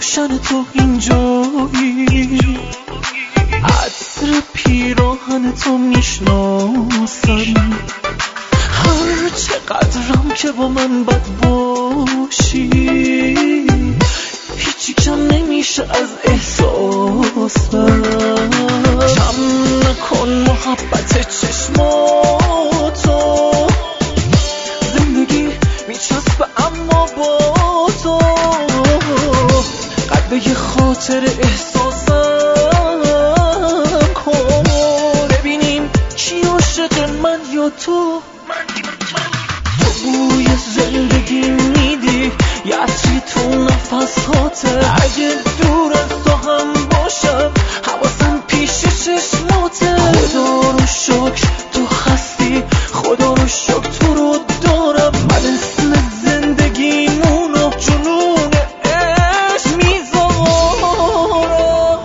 روشن تو اینجایی، عطر پیراهن تو میشناسم، هر چقدرم که با من بد باشی هیچی کم نمیشه از احساسم. کم نکن محبت چشماتو، زندگی میچسبه اما با تو، قلبه خاطر احساسم کن، ببینیم کی عاشق من یا تو. تو بوی زندگی میدی، یه عطری تو نفساته، اگه دور از تو هم باشم حواسم پیش چشماته. خدا رو شکر تو هستی، خدا رو شکر تو رو دارم، من اسم زندگیمونو جنون عشق میذارم.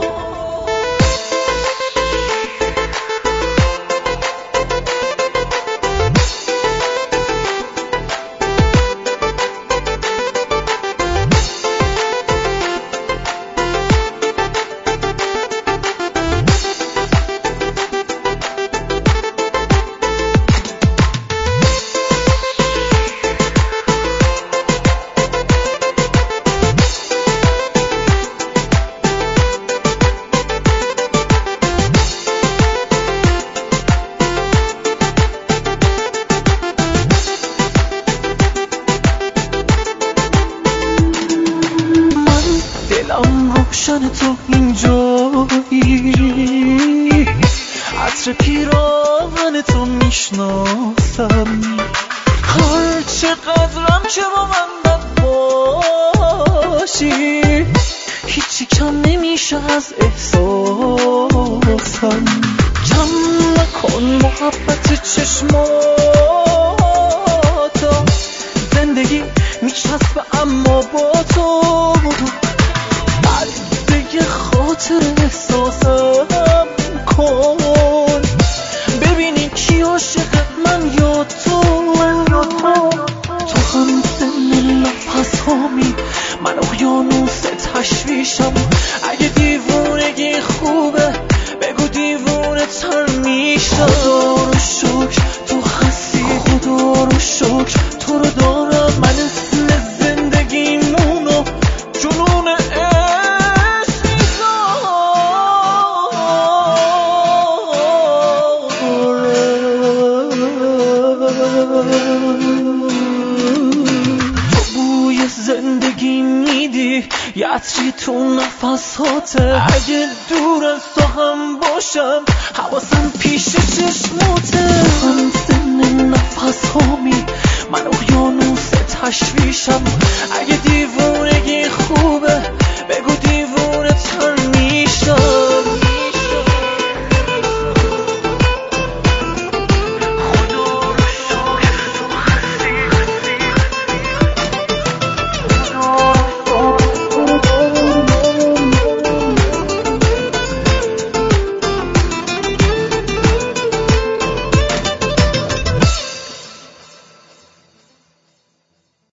روشن تو اینجایی، عطر پیراهن تو میشناسم، هر چقدرم که با من بد باشی هیچی کم نمیشه از احساسم. کم نکن محبت چشماتو، زندگی میچسبه اما با تو، خاطر احساسم کن، ببینی کی عاشق من یا تو. تو هم سن نفس هامی، من اقیانوس تشویشم، اگه دیوونگی خوبه بگو دیوونه تر میشم. خدا رو شکر تو هستی، خدا رو شکر تو رو دارم، من اسم زندگیمونو جنون تو بوی زندگی میدی، یه عطری تو نفساته، اگه دور از تو هم باشم حواسم پیش چشماته. هم سن نفس هامی، من اقیانوس تشویشم، اگه دیوونگی خوبه